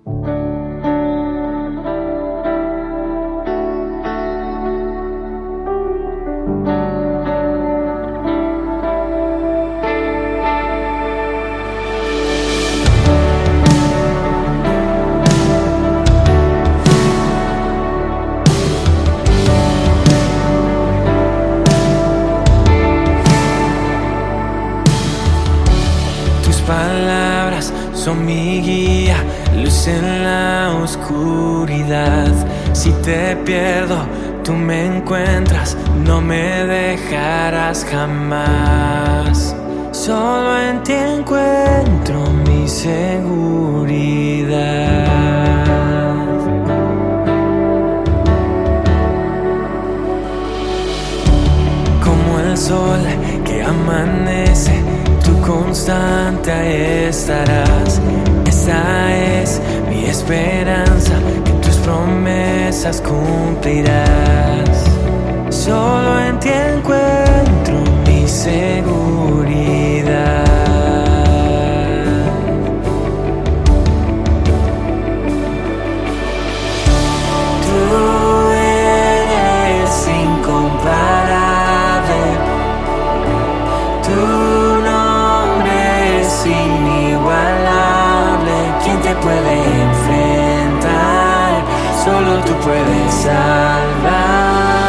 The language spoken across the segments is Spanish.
Palabras son mi guía, luz en la oscuridad. Si te pierdo, tú me encuentras, no me dejarás jamás. Solo en ti encuentro mi seguridad. Como el sol que amanece, tú constante estarás. Esa es mi esperanza, que tus promesas cumplirás. Solo en ti encuentro mi seguridad. Tú eres incomparable. Tú inigualable, ¿quién te puede enfrentar? Solo tú puedes salvar.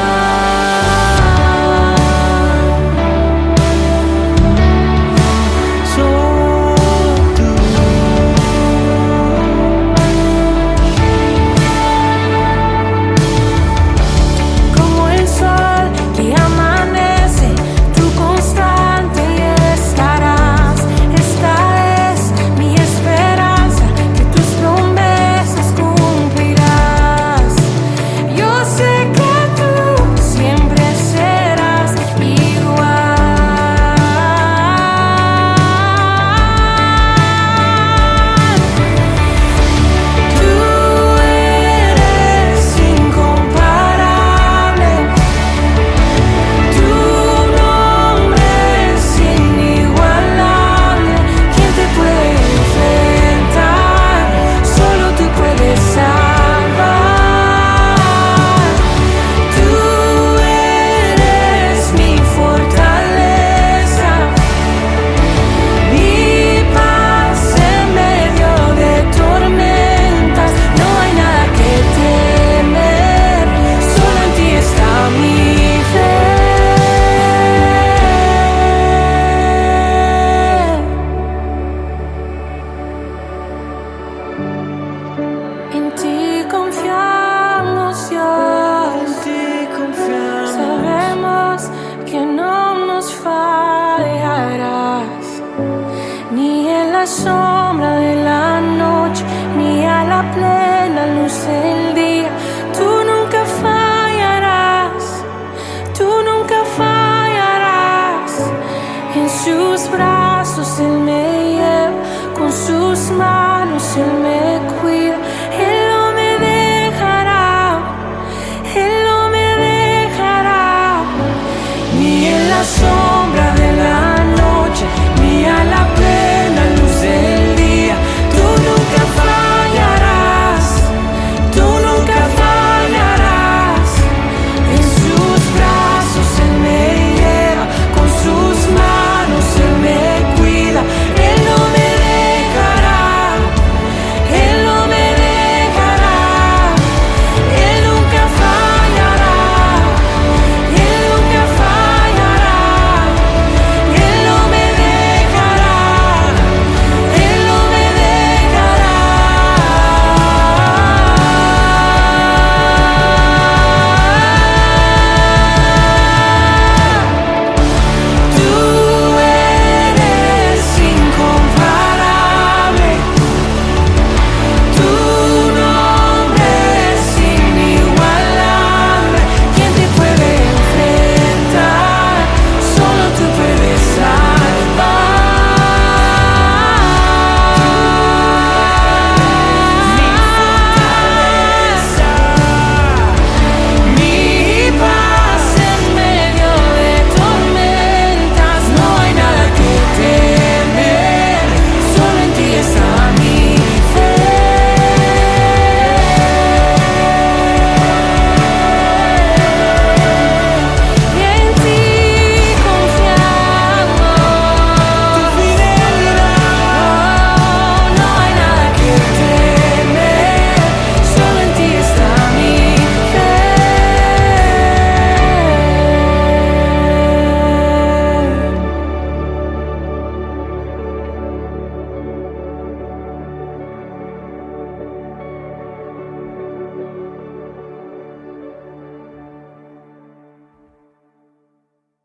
En ti confiamos, Dios. En ti confiamos. Sabemos que no nos fallarás, ni en la sombra de la noche, ni a la plena luz del día. Tú nunca fallarás, tú nunca fallarás. En sus brazos Él me